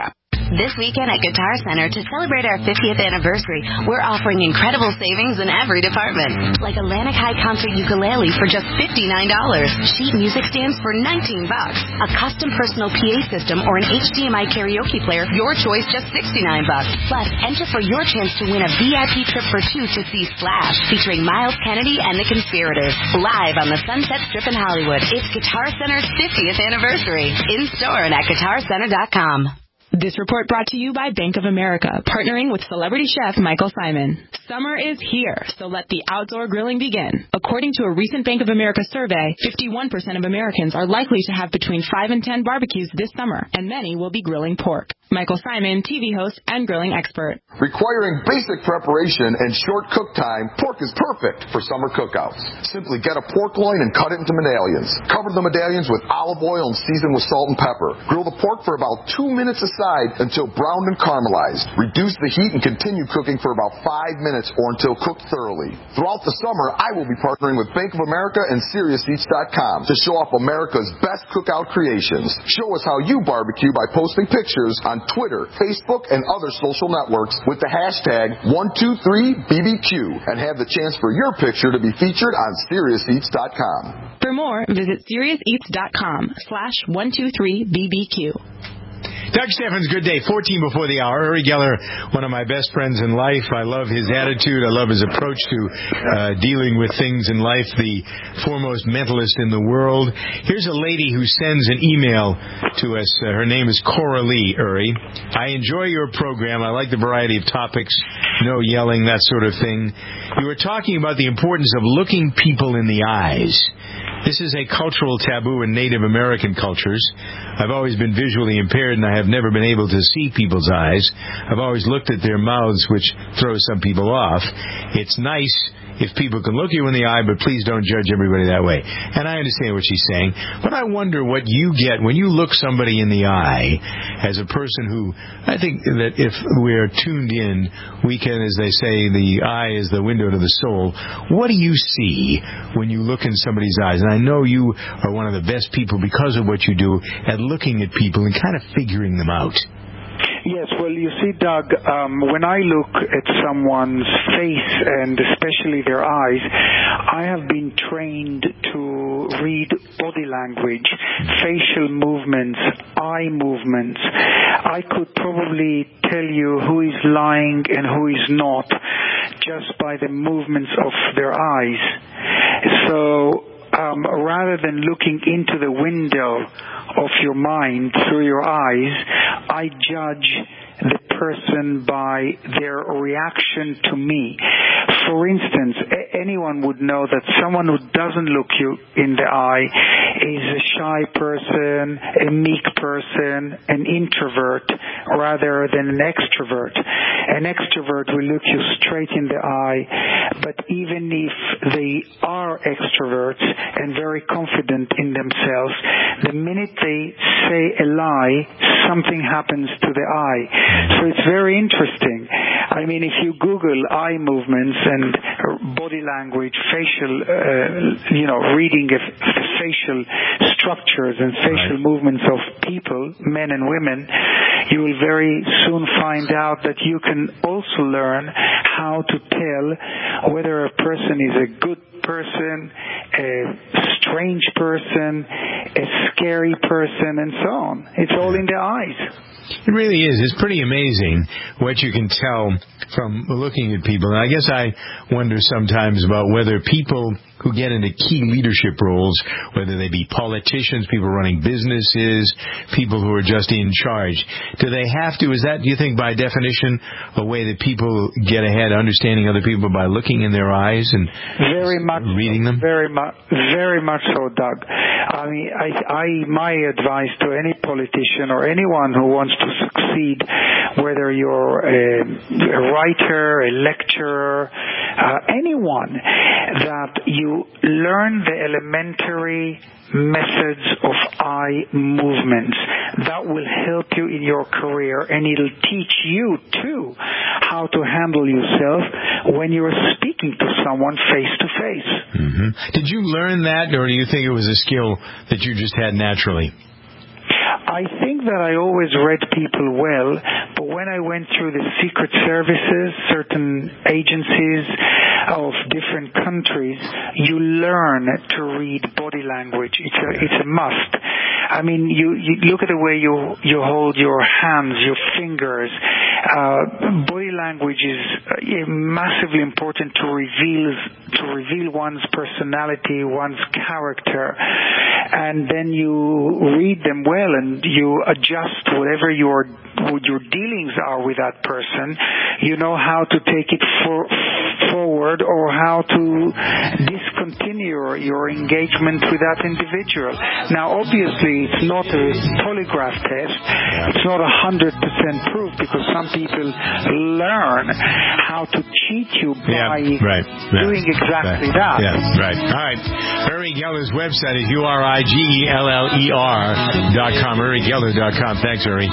This weekend at Guitar Center, to celebrate our fiftieth anniversary, we're offering incredible savings in every department. Like Atlantic High Concert Ukulele for just fifty-nine dollars. Sheet music stands for nineteen bucks. A custom personal P A system or an H D M I karaoke player, your choice, just sixty-nine bucks. Plus, enter for your chance to win a V I P trip for two to see Splash, featuring Miles Kennedy and the Conspirators, live on the Sunset Strip in Hollywood. It's Guitar Center's fiftieth anniversary. In store and at guitar center dot com. This report brought to you by Bank of America, partnering with celebrity chef Michael Simon. Summer is here, so let the outdoor grilling begin. According to a recent Bank of America survey, fifty-one percent of Americans are likely to have between five and ten barbecues this summer, and many will be grilling pork. Michael Simon, T V host and grilling expert. Requiring basic preparation and short cook time, pork is perfect for summer cookouts. Simply get a pork loin and cut it into medallions. Cover the medallions with olive oil and season with salt and pepper. Grill the pork for about two minutes aside until browned and caramelized. Reduce the heat and continue cooking for about five minutes or until cooked thoroughly. Throughout the summer, I will be partnering with Bank of America and Serious Eats dot com to show off America's best cookout creations. Show us how you barbecue by posting pictures on Twitter, Facebook, and other social networks with the hashtag one two three B B Q and have the chance for your picture to be featured on Serious Eats dot com. For more, visit Serious Eats dot com slash one two three B B Q. Doug Steffens, good day. fourteen before the hour. Uri Geller, one of my best friends in life. I love his attitude. I love his approach to uh, dealing with things in life. The foremost mentalist in the world. Here's a lady who sends an email to us. Uh, her name is Cora Lee, Uri. I enjoy your program. I like the variety of topics. No yelling, that sort of thing. You were talking about the importance of looking people in the eyes. This is a cultural taboo in Native American cultures. I've always been visually impaired, and I have never been able to see people's eyes. I've always looked at their mouths, which throws some people off. It's nice if people can look you in the eye, but please don't judge everybody that way. And I understand what she's saying, but I wonder what you get when you look somebody in the eye as a person who, I think that if we're tuned in, we can, as they say, the eye is the window to the soul. What do you see when you look in somebody's eyes? And I know you are one of the best people because of what you do at looking at people and kind of figuring them out. Yes, well, you see, Doug, um, when I look at someone's face and especially their eyes, I have been trained to read body language, facial movements, eye movements. I could probably tell you who is lying and who is not just by the movements of their eyes. So um, rather than looking into the window of your mind through your eyes, I judge the person by their reaction to me. For instance, a- anyone would know that someone who doesn't look you in the eye is a shy person, a meek person, an introvert rather than an extrovert. An extrovert will look you straight in the eye, but even if they are extroverts and very confident in themselves, the minute they say a lie, something happens to the eye. So it's very interesting. I mean, if you Google eye movements and body language, facial, uh, you know, reading of facial structures and facial right. movements of people, men and women, you will very soon find out that you can also learn how to tell whether a person is a good person, a strange person, a scary person, and so on. It's all in the eyes. It really is. It's pretty amazing what you can tell from looking at people. And I guess I wonder sometimes about whether people who get into key leadership roles, whether they be politicians, people running businesses, people who are just in charge, do they have to, is that, do you think, by definition, a way that people get ahead understanding other people by looking in their eyes and very much reading them? Very much, very much so, Doug. I mean, I, I, my advice to any politician or anyone who wants to succeed, whether you're a, a writer, a lecturer, uh, anyone, that you learn the elementary methods of eye movements. That will help you in your career, and it'll teach you, too, how to handle yourself when you're speaking to someone face to face. Mm-hmm. Did you learn that, or do you think it was a skill that you just had naturally? I think that I always read people well, but when I went through the secret services, certain agencies of different countries, you learn to read body language. It's a, it's a must. I mean, you, you look at the way you, you hold your hands, your fingers. Uh, body language is uh, massively important to reveal, to reveal one's personality, one's character. And then you read them well and you adjust whatever your, what your dealings are with that person. You know how to take it for, forward or how to discontinue your, your engagement with that individual. Now, obviously, it's not a polygraph test. It's not a hundred percent proof because some people learn how to cheat you by yeah, right, right, doing exactly right, that. Yeah, right. All right. Uri Geller's website is U R I G E L L E R dot com. Uri Geller dot com. Thanks, Uri.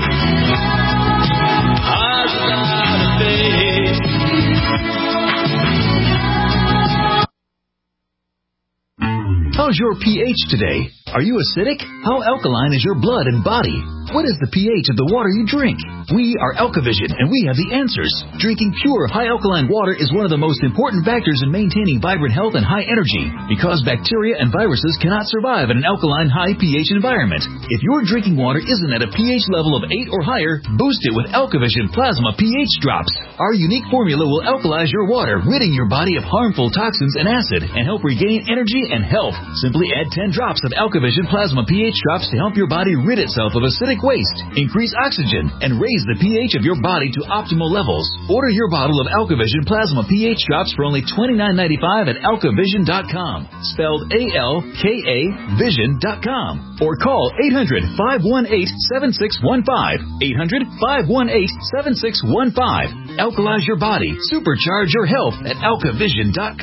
How's your pH today? Are you acidic? How alkaline is your blood and body? What is the pH of the water you drink? We are Alkavision, and we have the answers. Drinking pure, high alkaline water is one of the most important factors in maintaining vibrant health and high energy, because bacteria and viruses cannot survive in an alkaline, high pH environment. If your drinking water isn't at a pH level of eight or higher, boost it with Alkavision Plasma pH Drops. Our unique formula will alkalize your water, ridding your body of harmful toxins and acid, and help regain energy and health. Simply add ten drops of Alkavision Plasma pH Drops to help your body rid itself of acidic waste, increase oxygen, and raise the pH of your body to optimal levels. Order your bottle of Alkavision Plasma pH Drops for only twenty-nine ninety-five at alkavision dot com, spelled A L K A vision dot com, or call eight hundred, five one eight, seven six one five, eight hundred, five one eight, seven six one five. Alkalize your body, supercharge your health at alkavision dot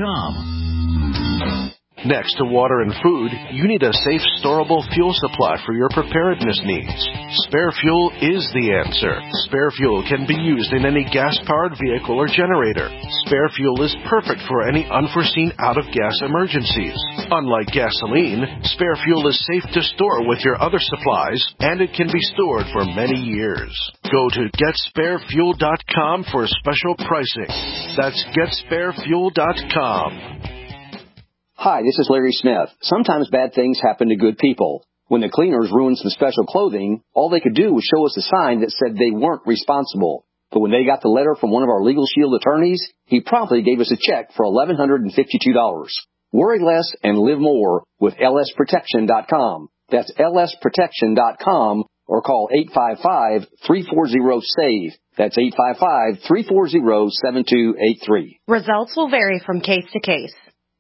com. Next to water and food, you need a safe, storable fuel supply for your preparedness needs. Spare Fuel is the answer. Spare Fuel can be used in any gas-powered vehicle or generator. Spare Fuel is perfect for any unforeseen out-of-gas emergencies. Unlike gasoline, Spare Fuel is safe to store with your other supplies, and it can be stored for many years. Go to get spare fuel dot com for special pricing. That's get spare fuel dot com. Hi, this is Larry Smith. Sometimes bad things happen to good people. When the cleaners ruined some special clothing, all they could do was show us a sign that said they weren't responsible. But when they got the letter from one of our Legal Shield attorneys, he promptly gave us a check for eleven hundred fifty-two dollars. Worry less and live more with L S protection dot com. That's L S protection dot com, or call eight five five, three four zero, S A V E. That's eight five five, three four zero, seven two eight three. Results will vary from case to case.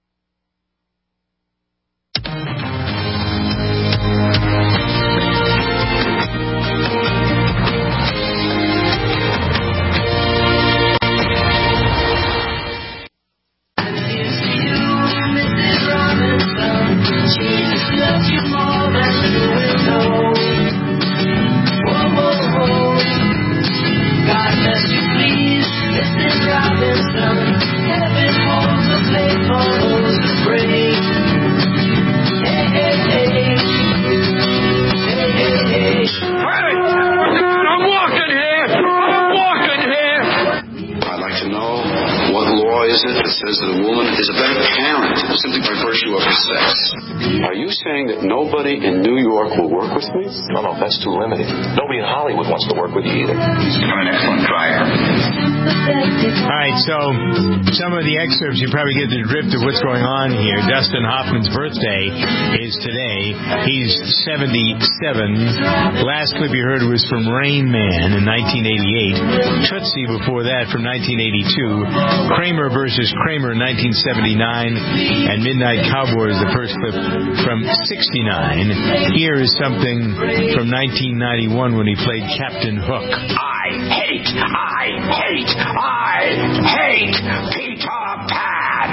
Says that a woman is a better parent simply by virtue of her sex. Are you saying that nobody in New York will work with me? No, no, that's too limited. Nobody in Hollywood wants to work with you either. I'm an excellent driver. All right, so some of the excerpts, you probably get the drift of what's going on here. Dustin Hoffman's birthday is today. He's seventy-seven. Last clip you heard was from Rain Man in nineteen eighty-eight. Tootsie before that from nineteen eighty-two. Kramer versus Kramer nineteen seventy-nine. And Midnight Cowboy is the first clip from sixty-nine. Here is something from nineteen ninety-one when he played Captain Hook. I hate, I hate, I hate Peter Pan.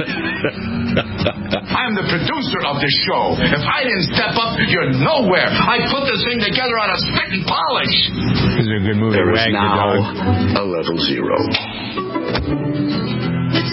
I'm the producer of this show. If I didn't step up, you're nowhere. I put this thing together on a spit and polish. This is a good movie. There is Wag the now Dog. a level zero.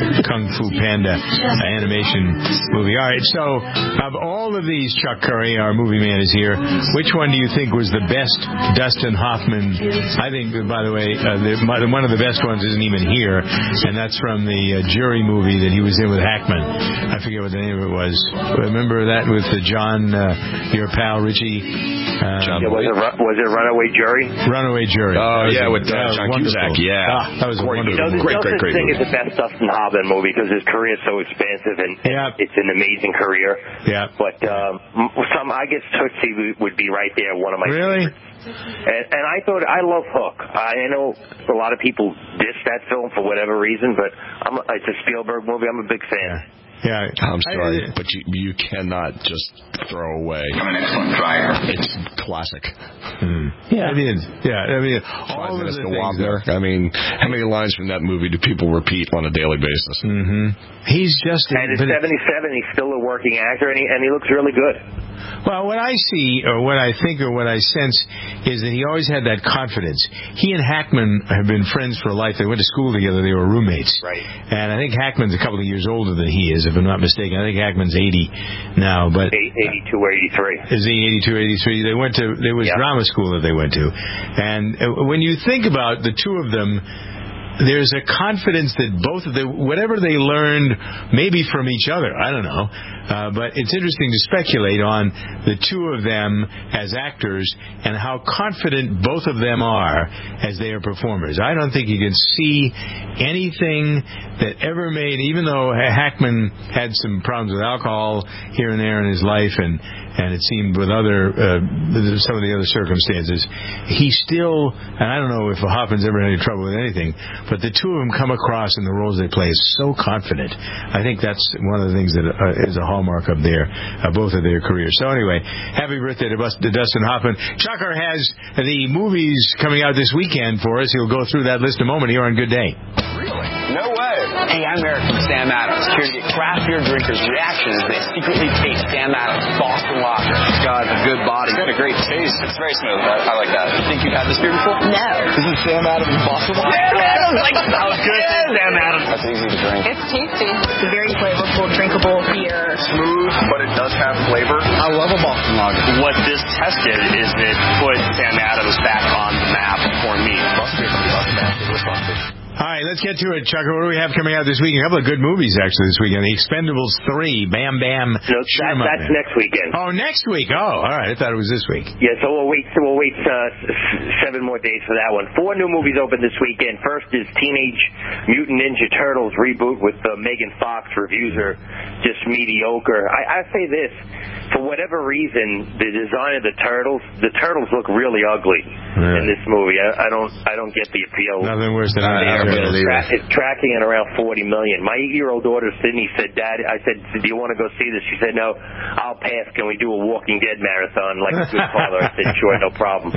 Kung Fu Panda animation movie. All right, so of all of these, Chuck Curry, our movie man, is here. Which one do you think was the best Dustin Hoffman? I think, by the way, uh, the, one of the best ones isn't even here, and that's from the uh, Jury movie that he was in with Hackman. I forget what the name of it was. Remember that with the John, uh, your pal Richie? Um, yeah, was, it, was it Runaway Jury? Runaway Jury. Oh, was yeah, a, with uh, John Cusack. Yeah. Ah, that was a great, wonderful you know, there's movie. no Great, great, such great thing movie. as the best Dustin Hoffman movie because his career is so expansive and yeah. it's an amazing career. Yeah. But um, some, I guess Tootsie would be right there, one of my really? favorites. And, and I thought, I love Hook. I know a lot of people diss that film for whatever reason, but I'm, it's a Spielberg movie. I'm a big fan. Yeah. Yeah, I'm sorry, I, but you you cannot just throw away. I'm an excellent driver. It's classic. Mm. Yeah, it is. Yeah, I mean, all Five minutes of to the Wapner. I mean, how many lines from that movie do people repeat on a daily basis? Mm-hmm. He's just and at seventy-seven, he's still a working actor, and he and he looks really good. Well, what I see, or what I think, or what I sense, is that he always had that confidence. He and Hackman have been friends for life. They went to school together. They were roommates. Right. And I think Hackman's a couple of years older than he is, if I'm not mistaken. I think Hackman's eighty now, but eighty-two or eighty-three. Is he eighty-two, eighty-three? They went to. There was yeah. drama school that they went to, and when you think about the two of them. There's a confidence that both of them, whatever they learned, maybe from each other, I don't know, uh, but it's interesting to speculate on the two of them as actors and how confident both of them are as they are performers. I don't think you can see anything that ever made, even though Hackman had some problems with alcohol here and there in his life, and and it seemed with other uh, some of the other circumstances, he still, and I don't know if Hoffman's ever had any trouble with anything, but the two of them come across in the roles they play as so confident. I think that's one of the things that uh, is a hallmark of their uh, both of their careers. So anyway, happy birthday to, Bus- to Dustin Hoffman. Chucker has the movies coming out this weekend for us. He'll go through that list in a moment here on Good Day. Really? No way. Hey, I'm Eric from Sam Adams, here to get craft beer drinkers' reactions as they secretly taste Sam Adams Boston Lager. It's got a good body. It's got a great taste. It's very smooth. I, I like that. You think you've had this beer before? No. This is Sam Adams Boston Lager. Sam Adams! Like, that was good. Sam Adams. That's easy to drink. It's tasty. It's a very flavorful, drinkable beer. Smooth, but it does have flavor. I love a Boston Lager. What this test did is it put Sam Adams back on the map for me. Must be on the map. It was fun. All right, let's get to it, Chucker. What do we have coming out this weekend? A couple of good movies, actually, this weekend. The Expendables three, Bam Bam. No, that, that's next weekend. Oh, next week. Oh, all right. I thought it was this week. Yeah, so we'll wait. So we'll wait uh, seven more days for that one. Four new movies open this weekend. First is Teenage Mutant Ninja Turtles reboot with uh, Megan Fox. Reviews are just mediocre. I, I say this. For whatever reason, the design of the turtles, the turtles look really ugly really? in this movie. I, I don't, I don't get the appeal. Nothing worse than that. I It's, tra- it's tracking at around forty million. My eight-year-old daughter Sydney said, "Dad," I said, "Do you want to go see this?" She said, "No, I'll pass. Can we do a Walking Dead marathon like a good father?" I said, "Sure, no problem."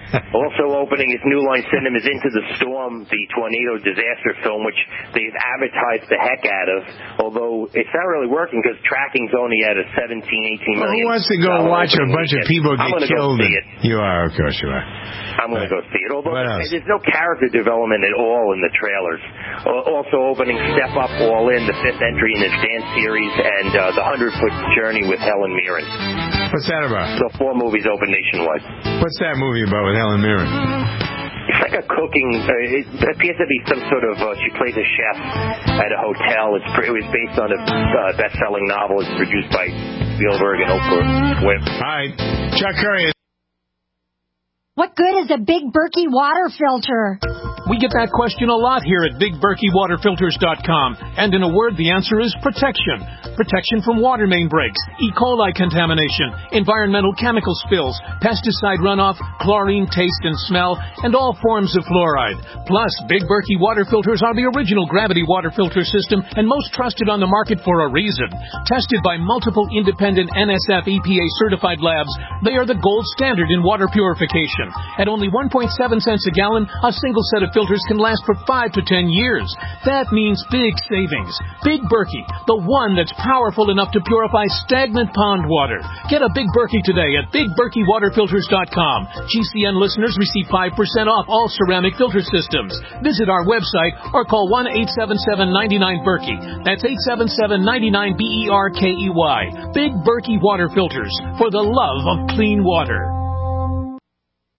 Also opening is New Line Cinemas Into the Storm, the tornado disaster film, which they've advertised the heck out of. Although it's not really working because tracking's only at a seventeen, eighteen. Well, who wants to go watch a bunch of people get killed? Go see it. You are, of course you are. I'm going to go see it. Although What else? there's no character development at all in the trailers. Also opening Step Up All In, the fifth entry in the dance series, and uh, the hundred-foot journey with Helen Mirren. What's that about? So four movies open nationwide. What's that movie about with Helen Mirren? It's like a cooking. Uh, it appears to be some sort of. Uh, she plays a chef at a hotel. It's it was based on a uh, best-selling novel. It's produced by Spielberg and Oprah Winfrey. All right, Chuck Curry. What good is a Big Berkey water filter? We get that question a lot here at big berkey water filters dot com. And in a word, the answer is protection. Protection from water main breaks, E. coli contamination, environmental chemical spills, pesticide runoff, chlorine taste and smell, and all forms of fluoride. Plus, Big Berkey water filters are the original gravity water filter system and most trusted on the market for a reason. Tested by multiple independent N S F E P A certified labs, they are the gold standard in water purification. At only one point seven cents a gallon, a single set of ceramic filters can last for five to ten years. That means big savings. Big Berkey, the one that's powerful enough to purify stagnant pond water. Get a Big Berkey today at big berkey water filters dot com. G C N listeners receive five percent off all ceramic filter systems. Visit our website or call one eight seven seven, nine nine, Berkey. That's eight seven seven, nine nine, B E R K E Y. Big Berkey Water Filters, for the love of clean water.